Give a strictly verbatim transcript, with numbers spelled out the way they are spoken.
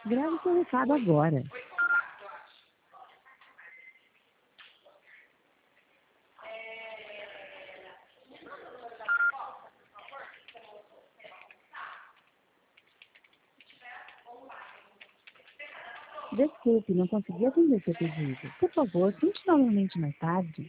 Grave seu recado agora. Desculpe, não consegui atender seu pedido. Por favor, tente novamente mais tarde.